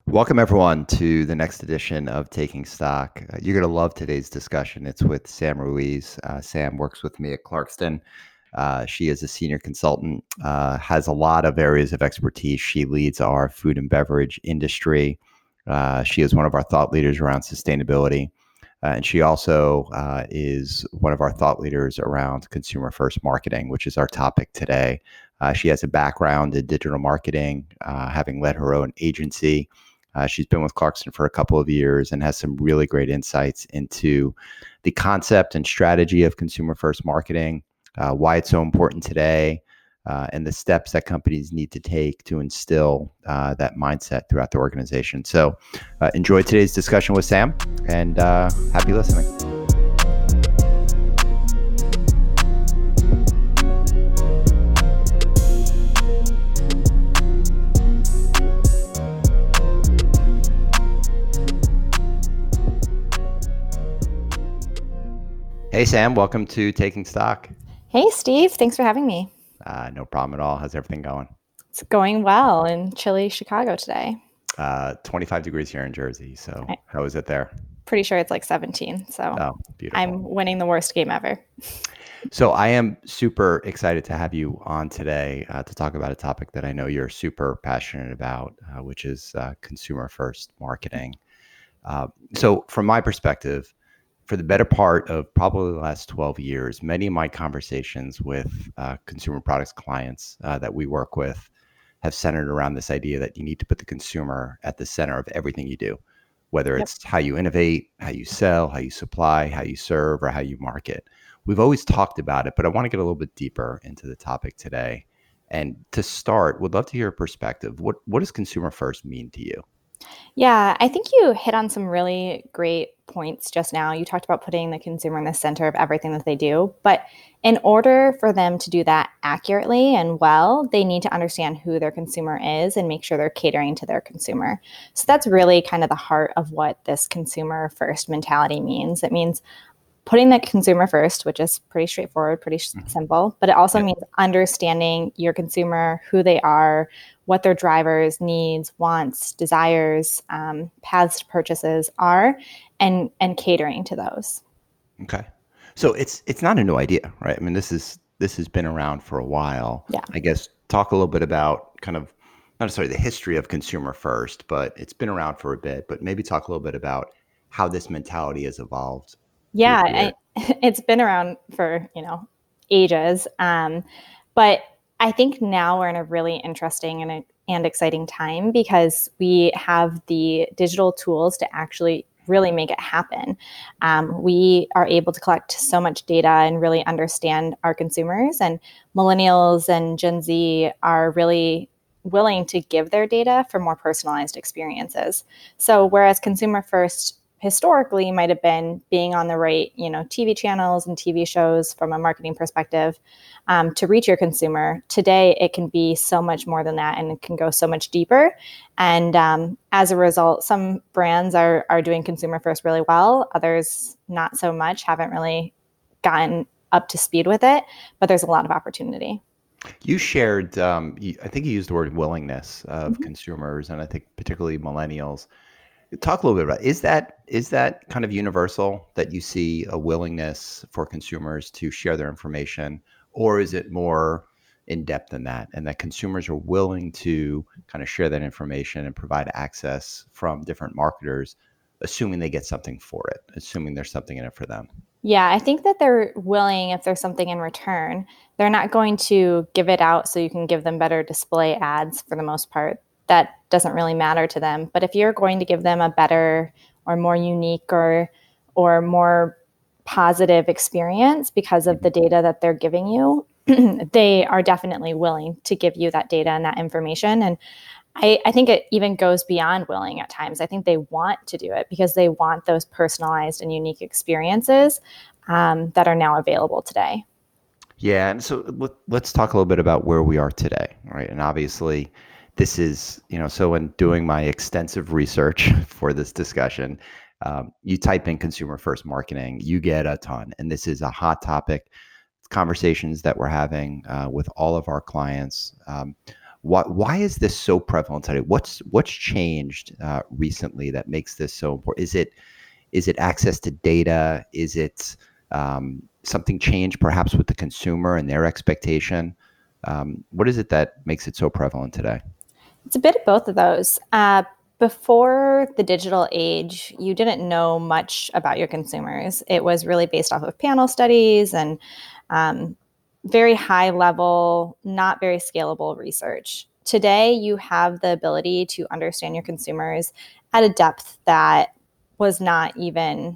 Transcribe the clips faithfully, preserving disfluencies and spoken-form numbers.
Welcome, everyone, to the next edition of Taking Stock. Uh, you're going to love today's discussion. It's with Sam Ruiz. Uh, Sam works with me at Clarkston. Uh, she is a senior consultant, uh, has a lot of areas of expertise. She leads our food and beverage industry. Uh, she is one of our thought leaders around sustainability. Uh, and she also uh, is one of our thought leaders around consumer first marketing, which is our topic today. Uh, she has a background in digital marketing, uh, having led her own agency. Uh, she's been with Clarkston for a couple of years and has some really great insights into the concept and strategy of consumer first marketing, uh, why it's so important today, uh, and the steps that companies need to take to instill uh, that mindset throughout the organization. So uh, enjoy today's discussion with Sam, and uh, happy listening. Hey, Sam, welcome to Taking Stock. Hey, Steve. Thanks for having me. Uh, no problem at all. How's everything going? It's going well in chilly Chicago today. Uh, twenty-five degrees here in Jersey. So I'm how is it there? pretty sure it's like seventeen. So Oh, beautiful. I'm winning the worst game ever. So I am super excited to have you on today uh, to talk about a topic that I know you're super passionate about, uh, which is uh, consumer first marketing. Uh, so from my perspective, for the better part of probably the last twelve years, many of my conversations with uh, consumer products clients uh, that we work with have centered around this idea that you need to put the consumer at the center of everything you do, whether Yep. it's how you innovate, how you sell, how you supply, how you serve, or how you market. We've always talked about it, but I want to get a little bit deeper into the topic today. And to start, would love to hear your perspective. What what does consumer first mean to you? Yeah, I think you hit on some really great points just now. You talked about putting the consumer in the center of everything that they do. But in order for them to do that accurately and well, they need to understand who their consumer is and make sure they're catering to their consumer. So that's really kind of the heart of what this consumer first mentality means. It means putting the consumer first, which is pretty straightforward, pretty sh- Mhm. simple, but it also Yep. means understanding your consumer, who they are, what their drivers, needs, wants, desires, um, paths to purchases are, and and catering to those. Okay. So it's it's not a new idea, right? I mean, this is this has been around for a while. Yeah. I guess talk a little bit about kind of not necessarily the history of consumer first, but it's been around for a bit. But maybe talk a little bit about how this mentality has evolved through Yeah, the I, years. it's been around for, you know, ages. Um, but I think now we're in a really interesting and, and exciting time because we have the digital tools to actually really make it happen. Um, we are able to collect so much data and really understand our consumers, and millennials and Gen Z are really willing to give their data for more personalized experiences. So whereas consumer first historically might have been being on the right, you know, T V channels and T V shows from a marketing perspective um, to reach your consumer. Today, it can be so much more than that, and it can go so much deeper. And um, as a result, some brands are are doing consumer first really well. Others not so much. Haven't really gotten up to speed with it, but there's a lot of opportunity. You shared, um, you, I think you used the word willingness of Mhm. consumers, and I think particularly millennials. Talk a little bit about is that is that kind of universal that you see a willingness for consumers to share their information, or is it more in depth than that, and that consumers are willing to kind of share that information and provide access from different marketers, assuming they get something for it, assuming there's something in it for them? Yeah, I think that they're willing if there's something in return. They're not going to give it out so you can give them better display ads for the most part. That doesn't really matter to them. But if you're going to give them a better or more unique or or more positive experience because of the Mhm. data that they're giving you, they are definitely willing to give you that data and that information. And I, I think it even goes beyond willing at times. I think they want to do it because they want those personalized and unique experiences um, that are now available today. Yeah, and so let, let's talk a little bit about where we are today, right? And obviously, this is, you know, so in doing my extensive research for this discussion, um, you type in consumer first marketing, you get a ton. And this is a hot topic, conversations that we're having uh, with all of our clients. Um, Why, why is this so prevalent today? What's what's changed uh, recently that makes this so important? Is it is it access to data? Is it um, something changed perhaps with the consumer and their expectation? Um, what is it that makes it so prevalent today? It's a bit of both of those. Uh, before the digital age, you didn't know much about your consumers. It was really based off of panel studies and um, very high level, not very scalable research. Today, you have the ability to understand your consumers at a depth that was not even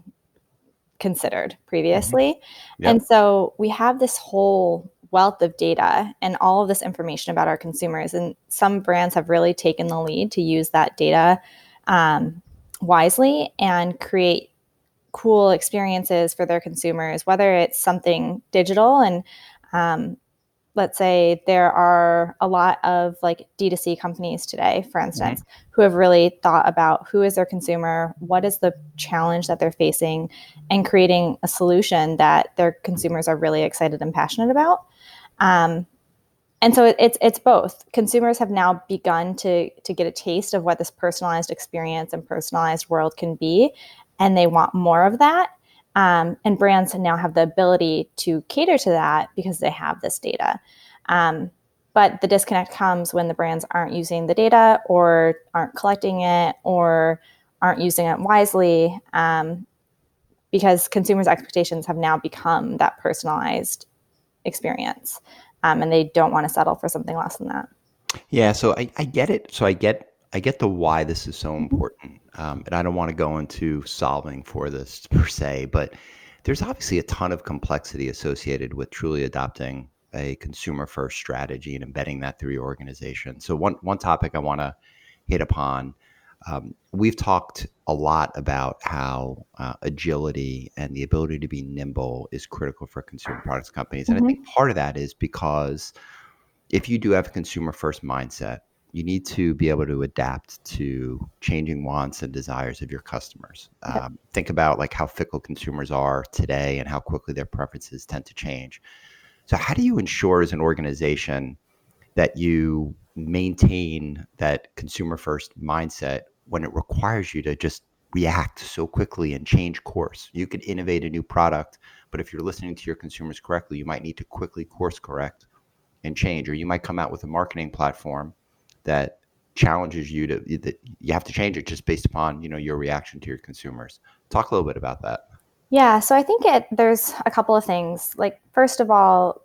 considered Hmm. previously. And Yep. so we have this whole wealth of data and all of this information about our consumers. And some brands have really taken the lead to use that data um, wisely and create cool experiences for their consumers, whether it's something digital and um, let's say there are a lot of like D two C companies today, for Hmm. instance, who have really thought about who is their consumer, what is the challenge that they're facing, and creating a solution that their consumers are really excited and passionate about. Um, and so it, it's it's both. Consumers have now begun to to get a taste of what this personalized experience and personalized world can be, and they want more of that. Um, and brands now have the ability to cater to that because they have this data. Um, but the disconnect comes when the brands aren't using the data or aren't collecting it or aren't using it wisely um, because consumers' expectations have now become that personalized experience. Um, and they don't want to settle for something less than that. Yeah, so I, I get it. So I get I get the why this is so Mm-hmm. important, um, and I don't want to go into solving for this per se, but there's obviously a ton of complexity associated with truly adopting a consumer first strategy and embedding that through your organization. So one one topic I want to hit upon. Um, we've talked a lot about how uh, agility and the ability to be nimble is critical for consumer products companies, and I think Mm-hmm. part of that is because if you do have a consumer first mindset, you need to be able to adapt to changing wants and desires of your customers. Yep. Um, think about like how fickle consumers are today and how quickly their preferences tend to change. So, how do you ensure as an organization that you maintain that consumer first mindset when it requires you to just react so quickly and change course? You could innovate a new product, but if you're listening to your consumers correctly, you might need to quickly course correct and change, or you might come out with a marketing platform that challenges you to that you have to change it just based upon you know your reaction to your consumers. Talk a little bit about that. Yeah. So I think it there's a couple of things. Like first of all,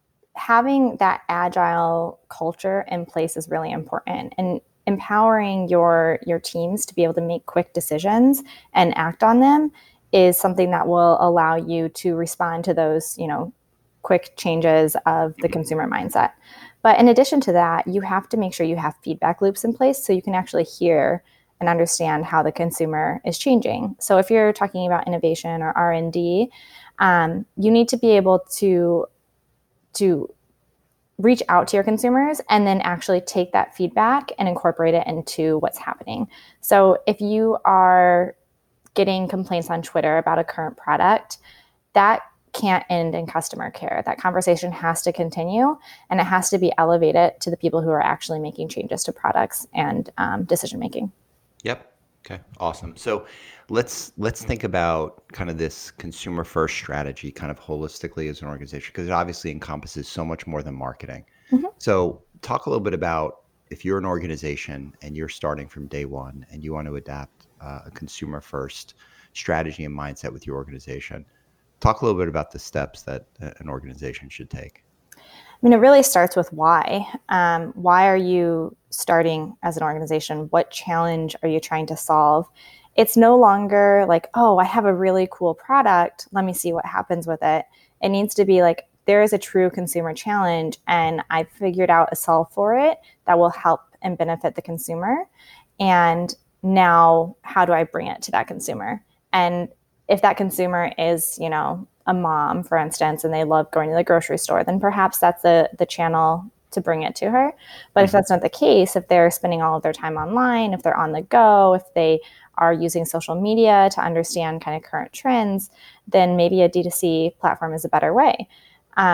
having that agile culture in place is really important, and empowering your your teams to be able to make quick decisions and act on them is something that will allow you to respond to those, you know, quick changes of the consumer mindset. But in addition to that, you have to make sure you have feedback loops in place so you can actually hear and understand how the consumer is changing. So if you're talking about innovation or R and D, um, you need to be able to to reach out to your consumers and then actually take that feedback and incorporate it into what's happening. So if you are getting complaints on Twitter about a current product, that can't end in customer care. That conversation has to continue, and it has to be elevated to the people who are actually making changes to products and um, decision making. Yep. Okay. Awesome. So let's let's think about kind of this consumer first strategy kind of holistically as an organization because it obviously encompasses so much more than marketing. Mm-hmm. So talk a little bit about if you're an organization and you're starting from day one and you want to adapt uh, a consumer first strategy and mindset with your organization. Talk a little bit about the steps that uh, an organization should take. I mean, it really starts with why. Um, why are you starting as an organization? What challenge are you trying to solve? It's no longer like, oh, I have a really cool product. Let me see what happens with it. It needs to be like, there is a true consumer challenge, and I figured out a solve for it that will help and benefit the consumer. And now, how do I bring it to that consumer? And if that consumer is, you know, a mom, for instance, and they love going to the grocery store, then perhaps that's the the channel to bring it to her. But if Mhm. that's not the case, if they're spending all of their time online, if they're on the go, if they are using social media to understand kind of current trends, then maybe a D two C platform is a better way. Um,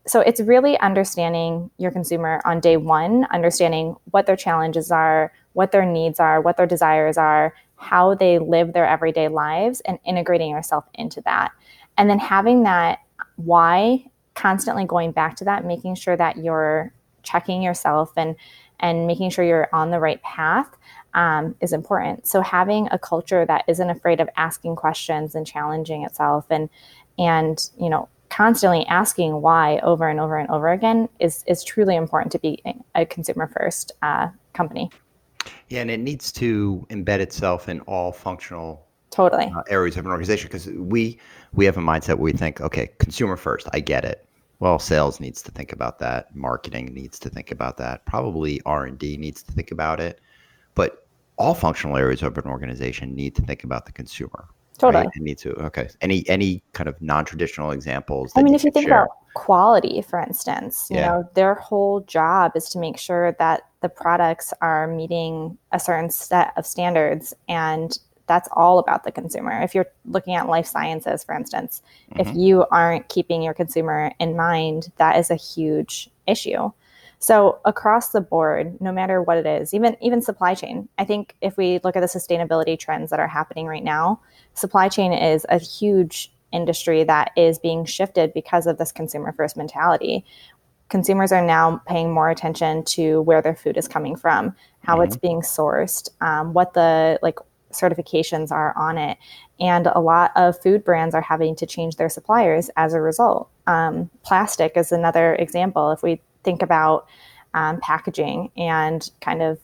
so it's really understanding your consumer on day one, understanding what their challenges are, what their needs are, what their desires are, how they live their everyday lives, and integrating yourself into that. And then having that why, constantly going back to that, making sure that you're checking yourself and and making sure you're on the right path um, is important. So having a culture that isn't afraid of asking questions and challenging itself, and and you know constantly asking why over and over and over again is is truly important to be a consumer first uh, company. Yeah, and it needs to embed itself in all functional Totally. uh, areas of an organization, because we we have a mindset where we think, okay, consumer first, I get it. Well, sales needs to think about that. Marketing needs to think about that. Probably R and D needs to think about it. But all functional areas of an organization need to think about the consumer, right? Totally. And need to, okay. Any any kind of non-traditional examples I that mean, you if you could think share? about quality, for instance, you Yeah. know, their whole job is to make sure that the products are meeting a certain set of standards. And that's all about the consumer. If you're looking at life sciences, for instance, if hmm you aren't keeping your consumer in mind, that is a huge issue. So across the board, no matter what it is, even even supply chain, I think if we look at the sustainability trends that are happening right now, supply chain is a huge industry that is being shifted because of this consumer first mentality. Consumers are now paying more attention to where their food is coming from, how hmm it's being sourced, um, what the like certifications are on it, and a lot of food brands are having to change their suppliers as a result. Um, plastic is another example. If we think about um, packaging and kind of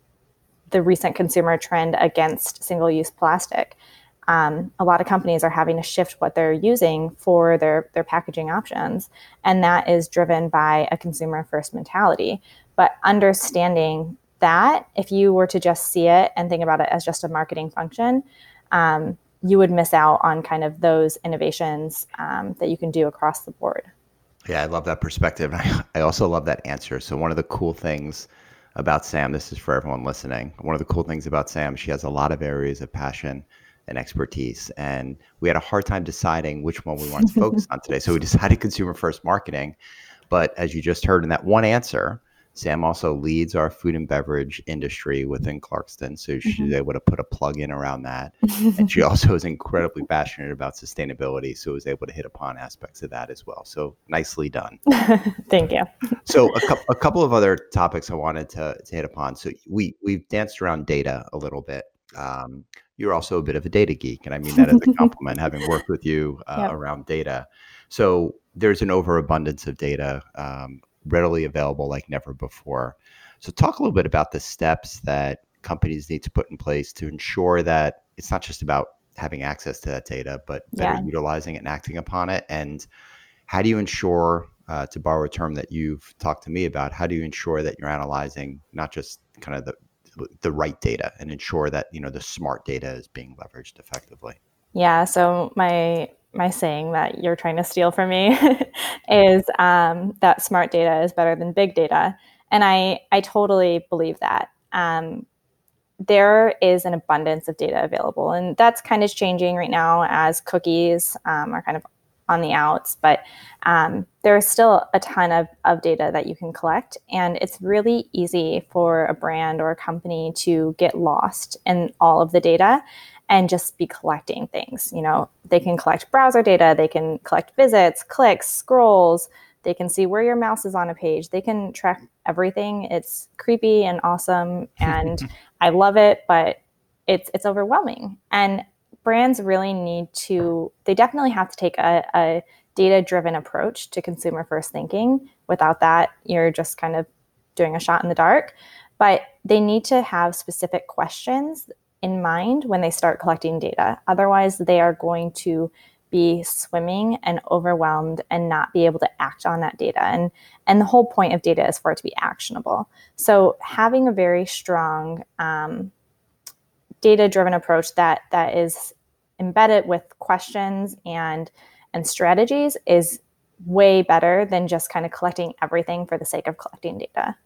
the recent consumer trend against single-use plastic, um, a lot of companies are having to shift what they're using for their, their packaging options. And that is driven by a consumer first mentality. But understanding that, if you were to just see it and think about it as just a marketing function, um, you would miss out on kind of those innovations um, that you can do across the board. Yeah, I love that perspective. I, I also love that answer. So one of the cool things about Sam, this is for everyone listening. One of the cool things about Sam, she has a lot of areas of passion and expertise. And we had a hard time deciding which one we wanted to focus on today. So we decided consumer first marketing. But as you just heard in that one answer, Sam also leads our food and beverage industry within Clarkston. So she's Mhm. able to put a plug in around that. And she also is incredibly passionate about sustainability. So was able to hit upon aspects of that as well. So nicely done. Thank you. So a, couple a couple of other topics I wanted to, to hit upon. So we, we've danced around data a little bit. Um, you're also a bit of a data geek, and I mean that as a compliment, having worked with you uh, Yep. around data. So there's an overabundance of data um, readily available like never before. So talk a little bit about the steps that companies need to put in place to ensure that it's not just about having access to that data, but better Yeah. utilizing it and acting upon it. And how do you ensure, uh, to borrow a term that you've talked to me about, how do you ensure that you're analyzing not just kind of the the right data and ensure that you know the smart data is being leveraged effectively? Yeah. So my my saying that you're trying to steal from me is um, that smart data is better than big data, and I I totally believe that. Um, there is an abundance of data available, and that's kind of changing right now as cookies um, are kind of on the outs, but um, there's still a ton of, of data that you can collect, and it's really easy for a brand or a company to get lost in all of the data and just be collecting things. You know, they can collect browser data, they can collect visits, clicks, scrolls, they can see where your mouse is on a page, they can track everything. It's creepy and awesome, and I love it, but it's it's overwhelming. And brands really need to, they definitely have to take a, a data-driven approach to consumer first thinking. Without that, you're just kind of doing a shot in the dark. But they need to have specific questions in mind when they start collecting data. Otherwise, they are going to be swimming and overwhelmed and not be able to act on that data. And, and the whole point of data is for it to be actionable. So having a very strong um, data-driven approach that that is embedded with questions and and strategies is way better than just kind of collecting everything for the sake of collecting data.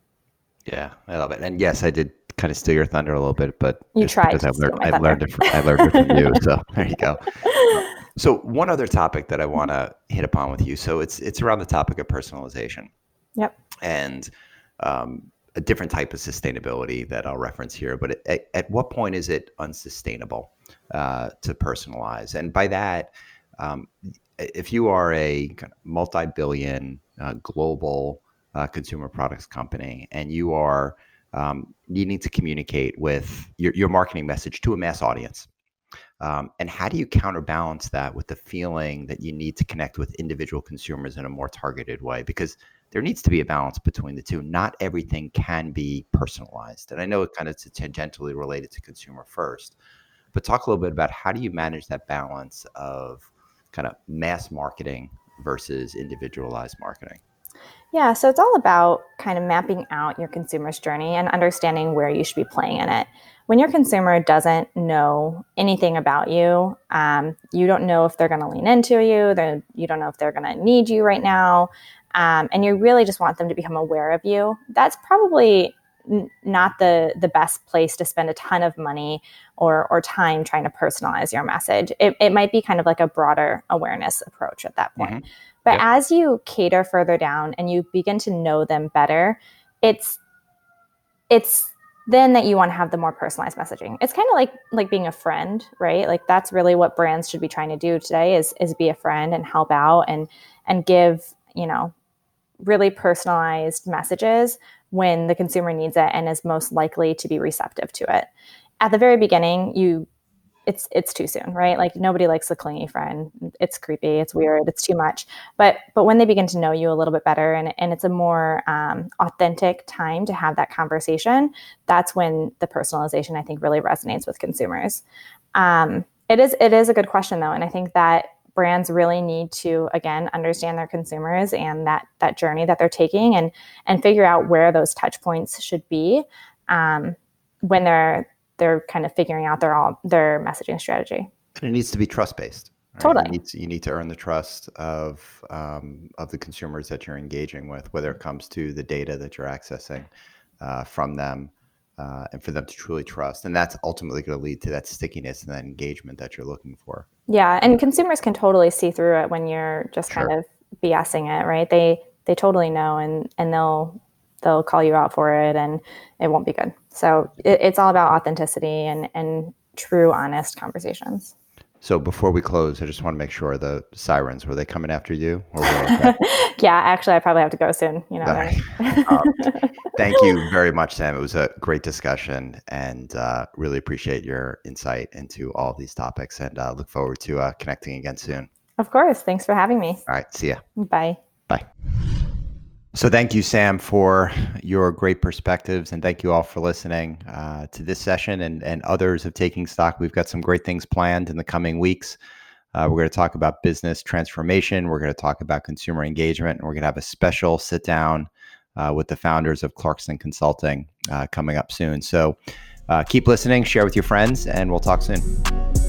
Yeah, I love it. And yes, I did kind of steal your thunder a little bit, but You just tried because to I learned steal my I thunder. learned it from, I learned it from you. So there you go. So one other topic that I want to hit upon with you. So it's it's around the topic of personalization. Yep. And um, a different type of sustainability that I'll reference here. But at, at what point is it unsustainable uh, to personalize? And by that, um, if you are a kind of multi-billion uh, global uh, consumer products company and you are um, needing to communicate with your, your marketing message to a mass audience, Um, and how do you counterbalance that with the feeling that you need to connect with individual consumers in a more targeted way? Because there needs to be a balance between the two. Not everything can be personalized. And I know it kind of is tangentially related to consumer first, but talk a little bit about how do you manage that balance of kind of mass marketing versus individualized marketing? Yeah, so it's all about kind of mapping out your consumer's journey and understanding where you should be playing in it. When your consumer doesn't know anything about you, um, you don't know if they're going to lean into you, you don't know if they're going to need you right now, um, and you really just want them to become aware of you, that's probably n- not the the best place to spend a ton of money or or time trying to personalize your message. It, it might be kind of like a broader awareness approach at that point. Mm-hmm. But Yep. as you cater further down and you begin to know them better, it's it's then that you want to have the more personalized messaging. It's kind of like like being a friend, right? Like that's really what brands should be trying to do today is is be a friend and help out and and give, you know, really personalized messages when the consumer needs it and is most likely to be receptive to it. At the very beginning, you it's it's too soon, right? Like nobody likes the clingy friend. It's creepy, it's weird, it's too much. But but when they begin to know you a little bit better and, and it's a more um, authentic time to have that conversation, that's when the personalization I think really resonates with consumers. Um, it is it is a good question though, and I think that brands really need to again understand their consumers and that that journey that they're taking and and figure out where those touch points should be um, when they're they're kind of figuring out their all their messaging strategy. And it needs to be trust-based. Right? Totally. You need to, you need to earn the trust of um, of the consumers that you're engaging with, whether it comes to the data that you're accessing uh, from them, uh, and for them to truly trust. And that's ultimately going to lead to that stickiness and that engagement that you're looking for. Yeah, and consumers can totally see through it when you're just Sure. kind of BSing it, right? They they totally know, and and they'll they'll call you out for it, and it won't be good. So it, it's all about authenticity and and true, honest conversations. So before we close, I just want to make sure the sirens, were they coming after you? Or were okay? Yeah, actually, I probably have to go soon. You know. Right. um, thank you very much, Sam. It was a great discussion, and uh, really appreciate your insight into all of these topics, and uh, look forward to uh, connecting again soon. Of course. Thanks for having me. All right. See ya. Bye. Bye. So thank you, Sam, for your great perspectives, and thank you all for listening uh, to this session and, and others of Taking Stock. We've got some great things planned in the coming weeks. Uh, we're going to talk about business transformation. We're going to talk about consumer engagement, and we're going to have a special sit down uh, with the founders of Clarkston Consulting uh, coming up soon. So uh, keep listening, share with your friends, and we'll talk soon.